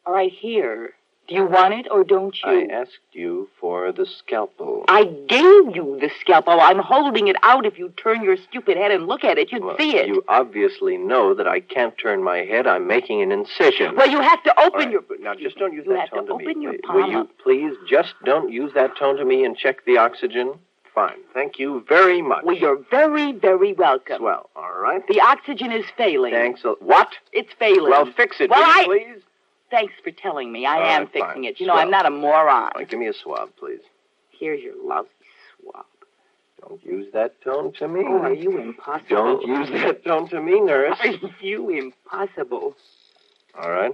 All right, here. Do you want it or don't you? I asked you for the scalpel. I gave you the scalpel. I'm holding it out. If you turn your stupid head and look at it, you'd see it. You obviously know that I can't turn my head. I'm making an incision. Well, you have to open your... Now, just don't use that tone to me. You have to open your palm. Will you please just don't use that tone to me and check the oxygen? Fine. Thank you very much. Well, you're very, very welcome. Swell. All right. The oxygen is failing. Thanks. What? It's failing. Well, fix it, will you, please? Thanks for telling me. I am fixing fine. it. You know, I'm not a moron. Right, give me a swab, please. Here's your lovely swab. Don't use that tone to me. Oh, are you impossible? Don't use that tone to me, nurse. Are you impossible? All right.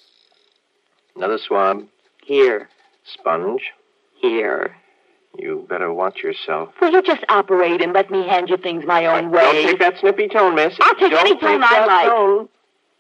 Another swab. Here. Sponge. Here. You better watch yourself. Will you just operate and let me hand you things my own way? Don't take that snippy tone, miss. I'll take any tone I like. Tone.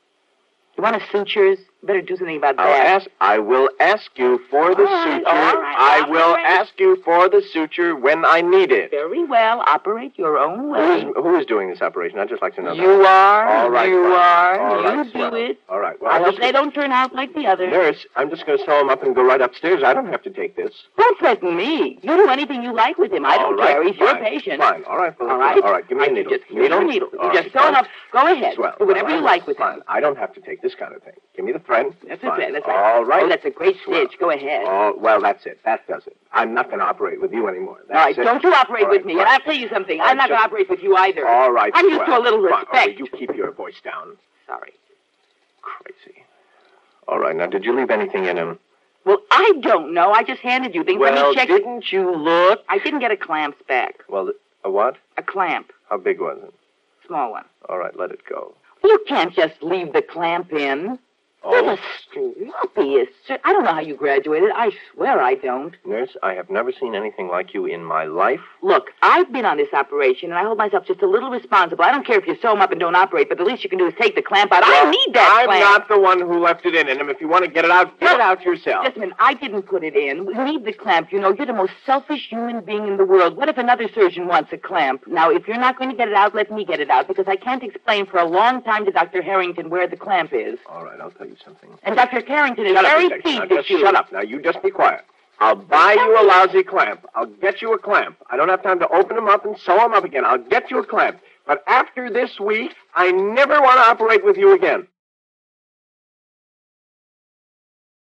You want sutures? Better do something about that. I will ask you for the suture. I will ask you for the suture when I need it. Very well. Operate your own way. Who is doing this operation? I'd just like to know that. You are. All right. You are. All right, you do it. All right. Well, I hope they don't turn out like the others. Nurse, I'm just going to sew him up and go right upstairs. I don't have to take this. Don't threaten me. You do anything you like with him. I don't care. He's your patient. Fine. All right. All right. All right. Give me a needle. Needle. You just sew him up. Go ahead. Swell. Do whatever you like with him. I don't have to take this kind of thing. Give me the thread. That's it. That's right. All right. Oh, that's a great stitch. Go ahead. Oh, well, that's it. That does it. I'm not going to operate with you anymore. All right, don't you operate with me. And I'll tell you something. I'm not going to operate with you either. All right, I'm used to a little respect. All right, you keep your voice down. Sorry. Crazy. All right, now, did you leave anything in him? Well, I don't know. I just handed you things. Well, let me check. Didn't you look? I didn't get a clamp back. Well, a what? A clamp. How big was it? Small one. All right, let it go. You can't just leave the clamp in. You're the sloppiest. I don't know how you graduated. I swear I don't. Nurse, I have never seen anything like you in my life. Look, I've been on this operation, and I hold myself just a little responsible. I don't care if you sew them up and don't operate, but the least you can do is take the clamp out. Well, I need that clamp. I'm not the one who left it in him. If you want to get it out, get it out yourself. Just a minute. I didn't put it in. We need the clamp. You know, you're the most selfish human being in the world. What if another surgeon wants a clamp? Now, if you're not going to get it out, let me get it out, because I can't explain for a long time to Dr. Harrington where the clamp is. All right, I'll tell you something. And Dr. Harrington is very pleased with you. Shut up. Now, you just be quiet. I'll buy you a lousy clamp. I'll get you a clamp. I don't have time to open them up and sew them up again. I'll get you a clamp. But after this week, I never want to operate with you again.